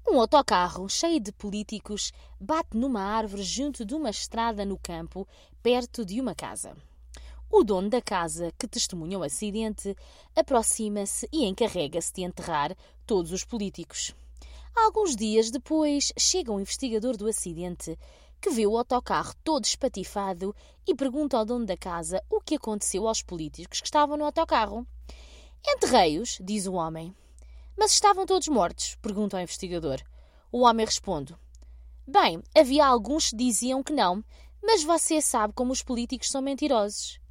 Um autocarro cheio de políticos bate numa árvore junto de uma estrada no campo, perto de uma casa. O dono da casa, que testemunha o acidente, aproxima-se e encarrega-se de enterrar todos os políticos. Alguns dias depois, chega um investigador do acidente, que vê o autocarro todo espatifado e pergunta ao dono da casa o que aconteceu aos políticos que estavam no autocarro. Enterrei-os, diz o homem. Mas estavam todos mortos? Pergunta ao investigador. O homem responde. Bem, havia alguns que diziam que não, mas você sabe como os políticos são mentirosos.